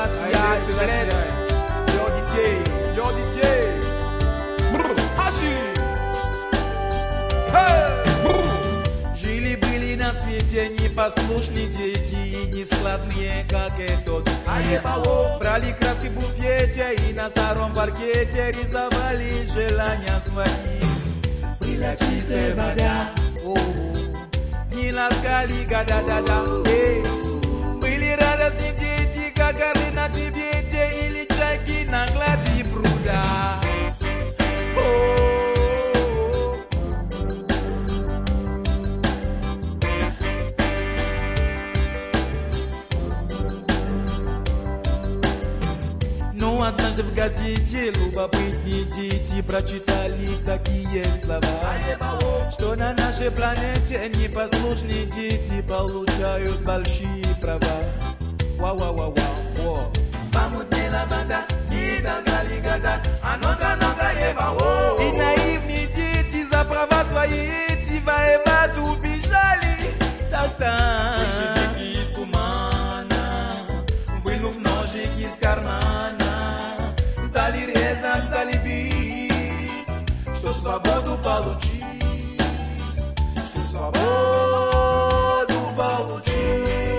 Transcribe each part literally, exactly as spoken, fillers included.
Selassie, Celeste. Yo Didier, yo Didier. Brr, Achille. Hey! Жили-были на свете непослушные дети и нескладные, как этот цвет. Брали краски в буфете и на старом паркете рисовали желания свои. Была чистая вода, не ласкали года-да-да. Были радостные дети, как горы на Тибете или чайки на глади пруда. Но однажды в газете любопытные дети прочитали такие слова, что на нашей планете непослушные дети получают большие права. Вау-вау-вау-вау. Помутнела вода, не долгали года, а ну-ка, ну-ка, ева, и наивные дети за права свои эти воевать убежали. Так-так. Вышли дети из тумана, вынув ножик из кармана. Стали резать, стали бить, что свободу получить, что свободу получить.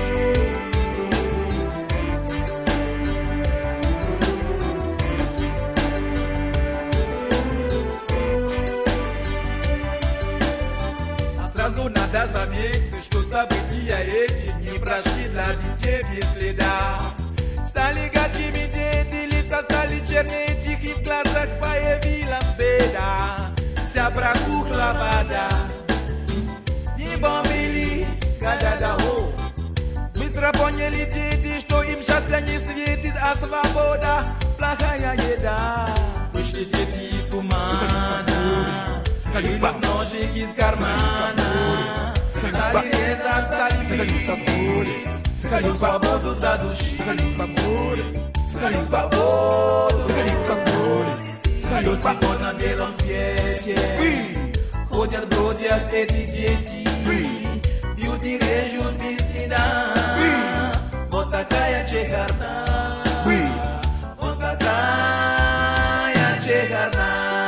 А сразу надо заметить, что события эти не прошли для детей без следа. Стали гадкими дети, лица стали чернее, тихи в глазах появилась беда. Вся прокухла вода, не бомбили, года-да-о. Быстро поняли дети, что им счастье не светит, а свобода плохая еда. Вышли дети из тумана, вынув ножик из кармана. Стали резать, стали бить, свою свободу задушить, свою свободу, до сих пор на белом свете ходят, бродят эти дети, бьют и режут без стыда. Вот такая чехарда, вот такая чехарда.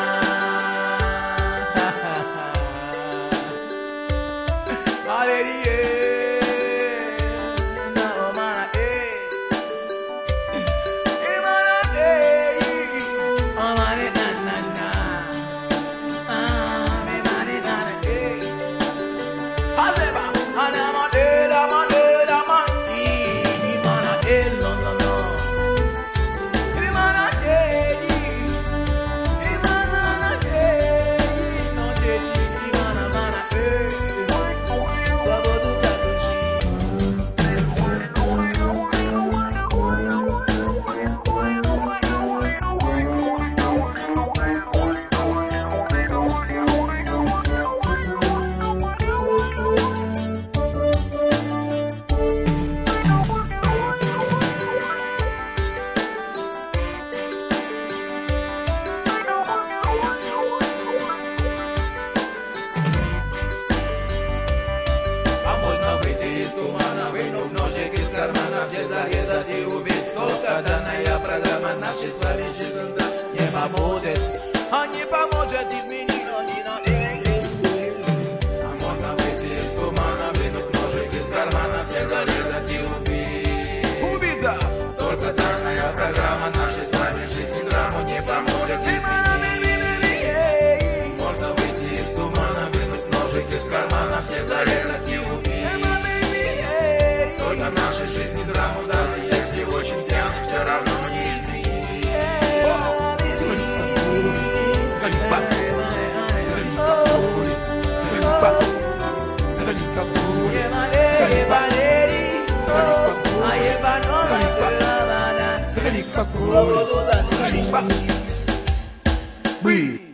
Наши с вами жизнь не поможет, а не поможет изменить ни на день. А можно выйти из тумана, вынуть ножик из кармана, всех зарезать и убить. Убийца! Только данная программа нашей с вами жизни драму не поможет изменить. Можно выйти из тумана, вынуть ножик из кармана, всех зарезать и убить. Только нашей жизни драму, даже если очень пьяный, все равно не изменить. We